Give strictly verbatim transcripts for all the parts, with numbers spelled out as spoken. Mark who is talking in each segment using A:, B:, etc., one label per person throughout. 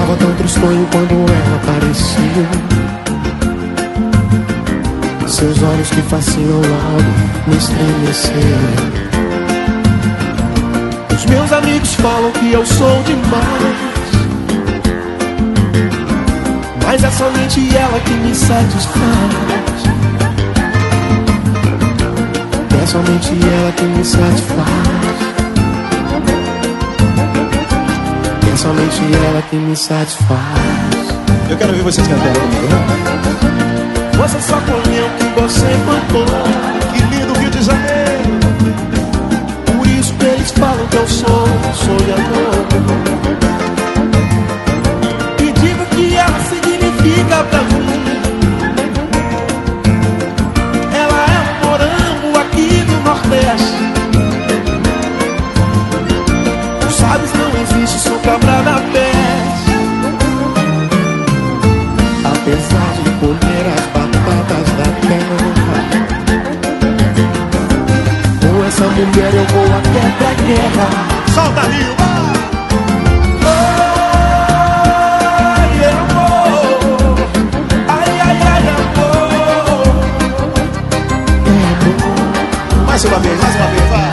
A: Tava tão tristonho quando ela apareceu. Seus olhos que fascinam logo me estremeceram. Os meus amigos falam que eu sou demais, mas é somente ela que me satisfaz. É somente ela que me satisfaz. É somente ela que me satisfaz.
B: Eu quero ouvir vocês cantando.
A: Você só colheu o que você plantou.
B: Que lindo Rio de Janeiro.
A: Por isso que eles falam que eu sou sonhador. E digo que ela significa pra mim. Ela é um morango aqui do Nordeste. Tu sabes, não existe, sou cabra da peste. Apesar de colher as batatas da terra, com essa mulher eu vou até pra guerra.
B: Solta Rio,
A: Ai, amor. Ai, ai, ai, amor. É amor.
B: mais uma vez, mais uma vez, vai.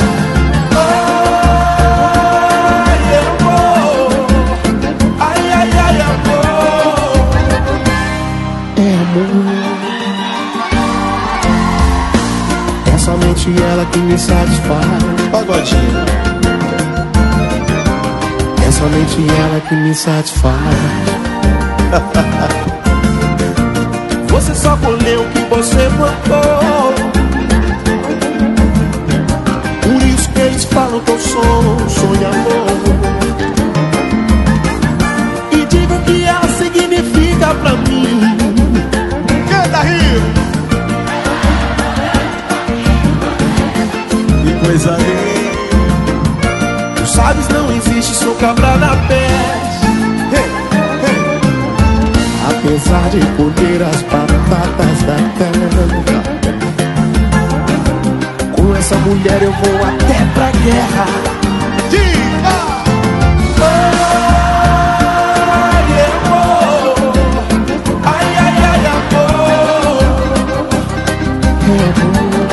A: Ai, amor. Ai, ai, ai, amor. É amor. É somente ela que me satisfaz.
B: Pagodinho.
A: É somente ela que me satisfaz. Você só colheu o que você plantou. Por isso que eles falam que eu sou sonhador. E digo que ela significa pra mim.
B: Canta Rio. Que coisa linda.
A: Tu sabes, não existe, sou cabra da peste.
B: Hey, hey.
A: Apesar de colher as batatas da terra, com essa mulher eu vou até pra guerra.
B: Diva.
A: Ai, amor. Ai, ai, ai, amor. É amor.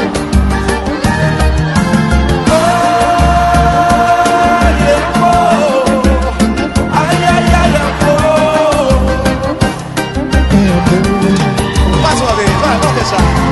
A: Ai, amor. Ai, ai, ai, amor. É amor.
B: Mais uma vez, vai, vamos deixar.